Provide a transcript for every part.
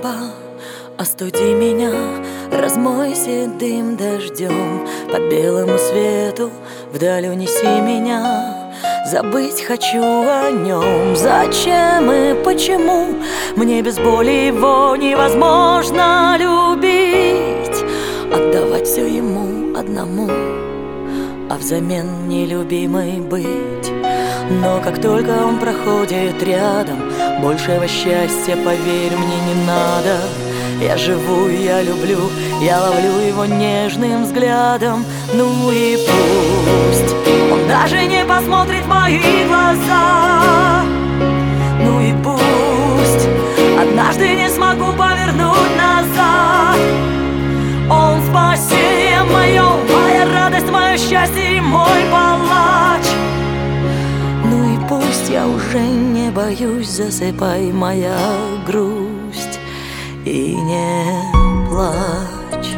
небо, остуди меня, размой седым дождем. По белому свету вдаль унеси меня, забыть хочу о нем. Зачем и почему мне без боли его невозможно любить? Отдавать все ему одному, а взамен нелюбимой быть. Но как только он проходит рядом, большего счастья, поверь мне, не надо. Я живу, я люблю, я ловлю его нежным взглядом. Ну и пусть он даже не посмотрит в мои глаза. Ну и пусть однажды не смогу повернуть назад. Он спасение мое, моя радость, мое счастье и мой палач. Ну и пусть я уже не боюсь, засыпай, моя грусть, и не плачь.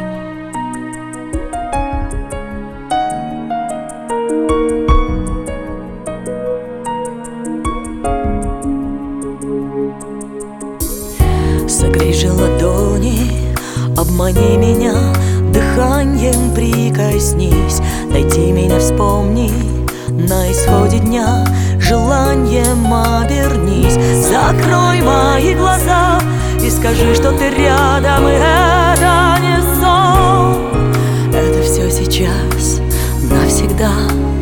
Согрей же ладони, обмани меня, дыханием прикоснись, найди меня, вспомни, на исходе дня желанием обернись. Закрой мои глаза и скажи, что ты рядом, и это не сон. Это все сейчас, навсегда.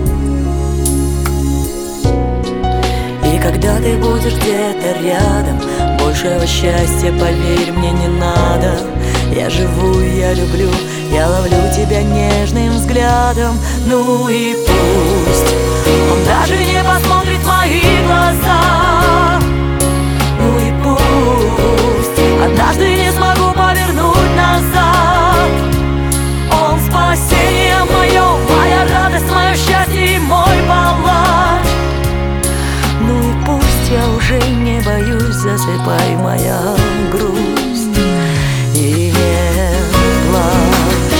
И когда ты будешь где-то рядом, большего счастья, поверь мне, не надо. Я живу, я люблю, я ловлю тебя нежным взглядом. Ну и пусть он даже не посмотрит в мои глаза. Ну и пусть однажды не смогу повернуть назад. Он спасение мое, моя радость, мое счастье и мой палач. Ну и пусть я уже не боюсь, засыпай, моя грусть, и не плачь.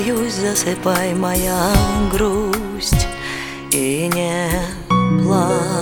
Засыпай, моя грусть, и не плачь.